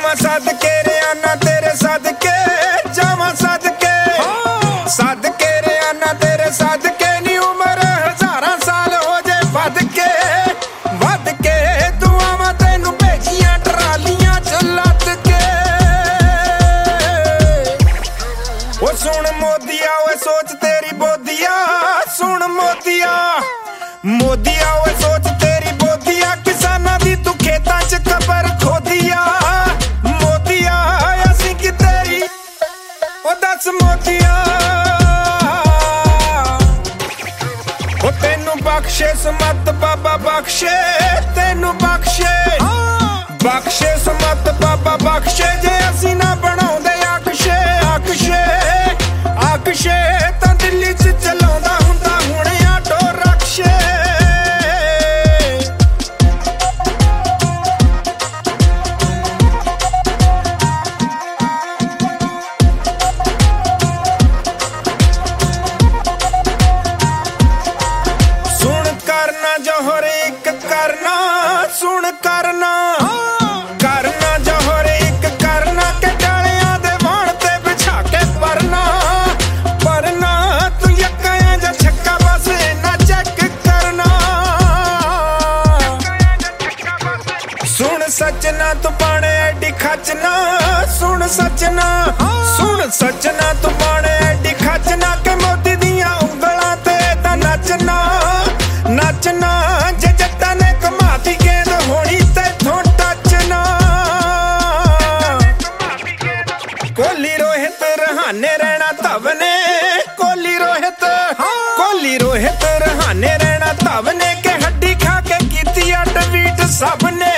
ਜਾਵਾਂ ਸਦਕੇ ਰਿਆਨਾ ਤੇਰੇ ਸਦਕੇ ਜਾਵਾਂ ਸਦਕੇ ਸਦਕੇ ਰਿਆਨਾ ਤੇਰੇ ਸਦਕੇ ਨੀ ਉਮਰ ਹਜ਼ਾਰਾਂ ਸਾਲ ਹੋ ਜੇ ਵੱਧ ਕੇ ਦੁਆਵਾਂ ਤੈਨੂੰ ਭੇਜੀਆਂ ਟਰਾਲੀਆਂ ਚ ਲੱਦ ਕੇ। ਉਹ ਸੁਣ ਮੋਦੀਆ ਓਏ ਸੋਚ ਤੇਰੀ ਬੋਦੀਆ ਸੁਣ ਮੋਦੀਆ ਓਏ ਸੋਚ ਤੇਰੀ ਬੋਦੀਆ ਕਿਸਾਨਾਂ ਦੀ ਤੂੰ ਖੇਤਾਂ ਚ ਕਬਰ ਖੋਦੀਆ ਮੋਦੀਆ ਅਸੀਂ ਕਿ ਤੇਰੀ ਉਹ ਦੱਸ ਮੋਦੀਆ ਉਹ ਤੈਨੂੰ ਬਖਸ਼ੇ ਸਮਤ ਬਾਬਾ ਬਖਸ਼ੇ ਤੈਨੂੰ ਬਖਸ਼ੇ ਸਮਤ ਬਾਬਾ ਬਖਸ਼ੇ ਜੇ ਅਸੀਂ ਨਾ ਬਣਾਉਂਦੇ ਆਕਸ਼ੇ ਤਾਂ ਦਿੱਲੀ ਚ ਚਲਾਉਂਦਾ ਹੁੰਦਾ ਹੁਣ ਆਟੋ ਰਕਸ਼ੇ। ਸੁਣ ਕਰਨਾ ਜੋਹਰ ਇੱਕ ਕਰਨਾ ਸੁਣ ਕਰਨਾ ਜੋਹਰ ਇੱਕ ਕਰਨਾ ਕਿ ਡਾਲਿਆਂ ਦੇ ਵਾਣ ਤੇ ਵਿਛਾ ਕੇ ਪਰਨਾ ਤੂੰ ਯੱਕਾਂ ਜਾਂ ਛੱਕਾ ਬਸ ਨਾ ਚੈੱਕ ਕਰਨਾ। ਸੁਣ ਸੱਜਣਾ ਤੂੰ ਬਾਣੇ ਐਡੀ ਖੱਜਣਾ ਸੁਣ ਸੱਜਣਾ ਤੂੰ ਬਾਣੇ ਐਡੀ ਖੱਜਣਾ ਕਿ ਮੋਦੀ ਦੀਆਂ ਉਂਗਲਾਂ ਤੇ ਤਾਂ ਨੱਚਣਾ ਜੇ ਜੱਟਾਂ ਨੇ ਕਮਾਤੀ ਗੇਂਦ ਹੋਣੀ ਤੈਥੋਂ ਟੱਚਣਾ। ਕੋਹਲੀ ਰੋਹਿਤ ਰਹਾਨੇ ਰਹਿਣਾ ਧਵਨੇ ਕੋਹਲੀ ਰੋਹਿਤ ਰਹਾਨੇ ਰਹਿਣਾ ਧਵਨੇ ਕਿ ਹੱਡੀ ਖਾ ਕੇ ਕੀਤੀ ਆ ਟਵੀਟ ਸਭ ਨੇ।